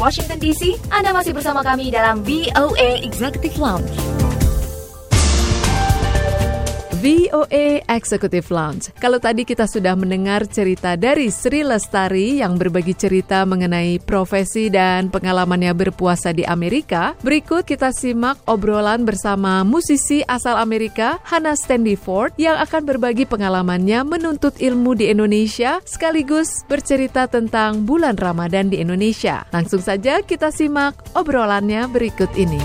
Washington DC. Anda masih bersama kami dalam VOA Executive Lounge. VOA Executive Lounge. Kalau tadi kita sudah mendengar cerita dari Sri Lestari yang berbagi cerita mengenai profesi dan pengalamannya berpuasa di Amerika, berikut kita simak obrolan bersama musisi asal Amerika, Hannah Standiford, yang akan berbagi pengalamannya menuntut ilmu di Indonesia sekaligus bercerita tentang bulan Ramadan di Indonesia. Langsung saja kita simak obrolannya berikut ini.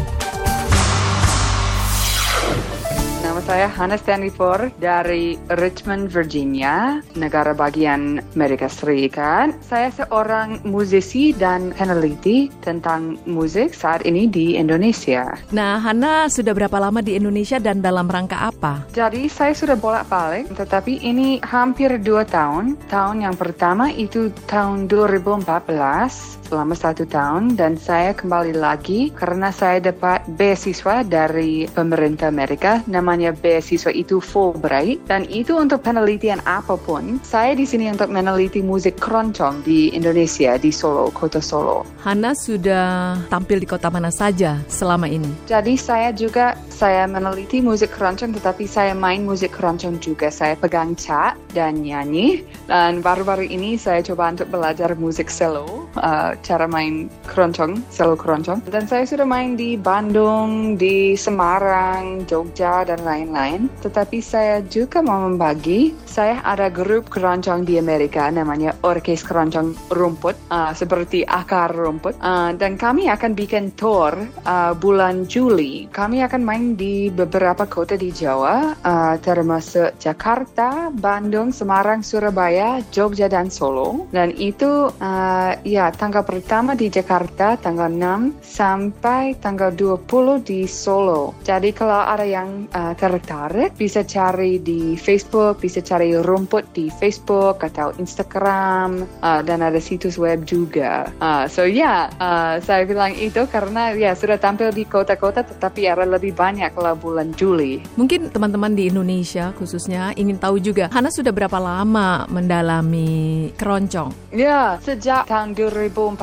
Nama saya Hannah Standiford dari Richmond, Virginia, negara bagian Amerika Serikat. Saya seorang musisi dan peneliti tentang musik saat ini di Indonesia. Nah, Hannah sudah berapa lama di Indonesia dan dalam rangka apa? Jadi saya sudah bolak-balik, tetapi ini hampir 2 tahun. Tahun yang pertama itu tahun 2014. Selama 1 tahun, dan saya kembali lagi karena saya dapat beasiswa dari pemerintah Amerika, namanya beasiswa itu Fulbright, dan itu untuk penelitian apapun. Saya di sini untuk meneliti musik keroncong di Indonesia, di Solo, kota Solo. Hannah sudah tampil di kota mana saja selama ini? Jadi saya meneliti musik keroncong, tetapi saya main musik keroncong juga. Saya pegang cat dan nyanyi, dan baru-baru ini saya coba untuk belajar musik solo, cara main keroncong, solo keroncong. Dan saya sudah main di Bandung, di Semarang, Jogja, dan lain-lain. Tetapi saya juga mau membagi, saya ada grup keroncong di Amerika, namanya Orkes Keroncong Rumput, seperti akar rumput. Dan kami akan bikin tour bulan Juli. Kami akan main di beberapa kota di Jawa, termasuk Jakarta, Bandung, Semarang, Surabaya, Jogja, dan Solo. Dan itu tanggal pertama di Jakarta, tanggal 6 sampai tanggal 20 di Solo. Jadi kalau ada yang tertarik, bisa cari di Facebook, bisa cari Rumput di Facebook atau Instagram, dan ada situs web juga. Saya bilang itu karena sudah tampil di kota-kota, tetapi ada lebih banyak lah bulan Juli. Mungkin teman-teman di Indonesia khususnya ingin tahu juga, Hannah sudah berapa lama mendalami keroncong? Ya, sejak tahun 2014.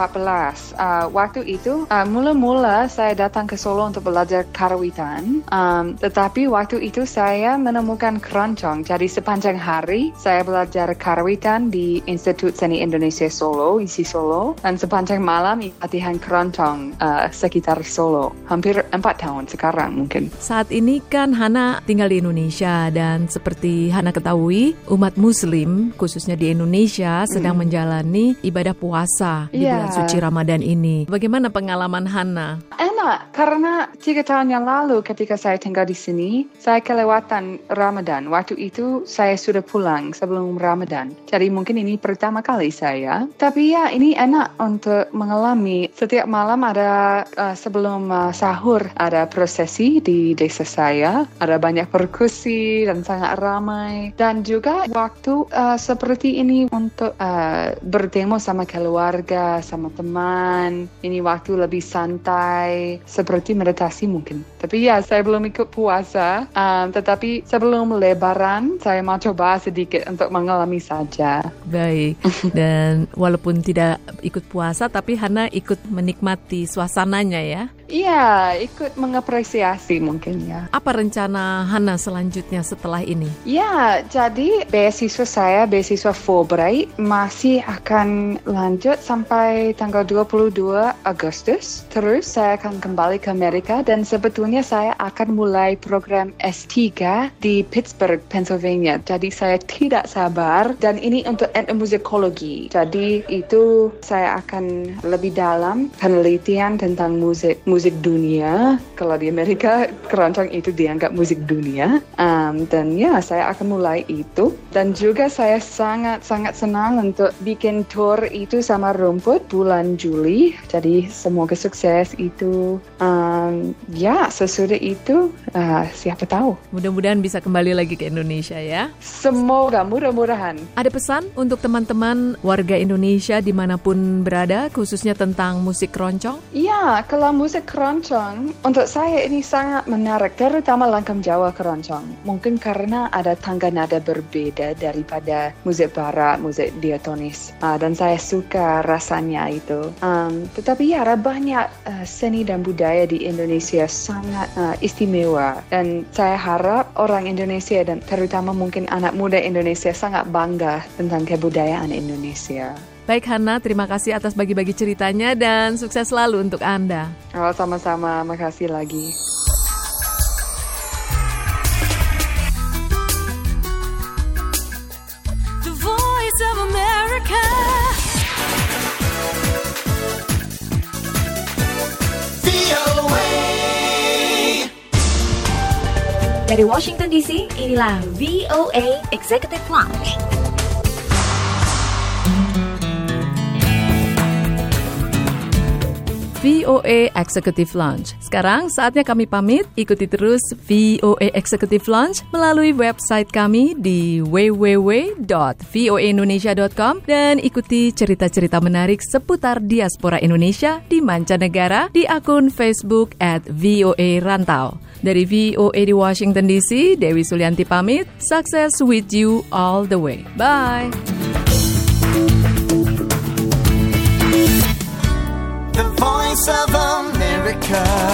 Waktu itu mula-mula saya datang ke Solo untuk belajar karawitan, tetapi waktu itu saya menemukan keroncong. Jadi sepanjang hari saya belajar karawitan di Institut Seni Indonesia Solo, ISI Solo, dan sepanjang malam latihan keroncong sekitar Solo. Hampir 4 tahun sekarang mungkin. Saat ini kan Hannah tinggal di Indonesia, dan seperti Hannah ketahui, umat Muslim khususnya di Indonesia sedang menjalani ibadah puasa di bulan suci Ramadan ini. Bagaimana pengalaman Hannah? Enak, karena 3 tahun yang lalu ketika saya tinggal di sini, saya kelewatan Ramadan. Waktu itu saya sudah pulang sebelum Ramadan. Jadi mungkin ini pertama kali saya. Tapi ini enak untuk mengalami. Setiap malam ada sebelum sahur ada prosesi di desa saya. Ada banyak perkusi dan sangat ramai. Dan juga waktu seperti ini untuk bertemu sama keluarga, sama teman. Ini waktu lebih santai, seperti meditasi mungkin. Tapi saya belum ikut puasa. Tetapi sebelum Lebaran, saya mau coba sedikit untuk mengalami saja. Baik. Dan walaupun tidak ikut puasa, tapi Hannah ikut menikmati suasananya ya? Iya, ikut mengapresiasi mungkin ya. Apa rencana Hannah selanjutnya setelah ini? Ya, jadi beasiswa Fulbright masih akan lanjut sampai tanggal 22 Agustus. Terus saya akan kembali ke Amerika, dan sebetulnya saya akan mulai program S3 di Pittsburgh, Pennsylvania. Jadi saya tidak sabar, dan ini untuk etnomusikologi. Jadi itu saya akan lebih dalam penelitian tentang musik dunia. Kalau di Amerika, keroncong itu dianggap musik dunia. Dan saya akan mulai itu. Dan juga saya sangat senang untuk bikin tour itu sama Rumput bulan Juli. Jadi semoga sukses itu. Sesudah itu, siapa tahu. Mudah-mudahan bisa kembali lagi ke Indonesia ya. Semoga, mudah-mudahan. Ada pesan untuk teman-teman warga Indonesia dimanapun berada, khususnya tentang musik keroncong? Ya, kalau musik musik keroncong untuk saya ini sangat menarik, terutama Langkam Jawa keroncong. Mungkin karena ada tangga nada berbeda daripada musik barat, musik diatonis. Dan saya suka rasanya itu. Tetapi ada banyak seni dan budaya di Indonesia sangat istimewa. Dan saya harap orang Indonesia dan terutama mungkin anak muda Indonesia sangat bangga tentang kebudayaan Indonesia. Baik Hana, terima kasih atas bagi-bagi ceritanya dan sukses selalu untuk Anda. Sama-sama, makasih lagi. The Voice of America. VOA. Dari Washington DC, inilah VOA Executive Lounge. VOA Executive Lounge. Sekarang saatnya kami pamit. Ikuti terus VOA Executive Lounge melalui website kami di www.voaindonesia.com dan ikuti cerita-cerita menarik seputar diaspora Indonesia di mancanegara di akun Facebook @VOA Rantau. Dari VOA di Washington DC, Dewi Sulianti pamit. Success with you all the way. Bye. The Voice of America.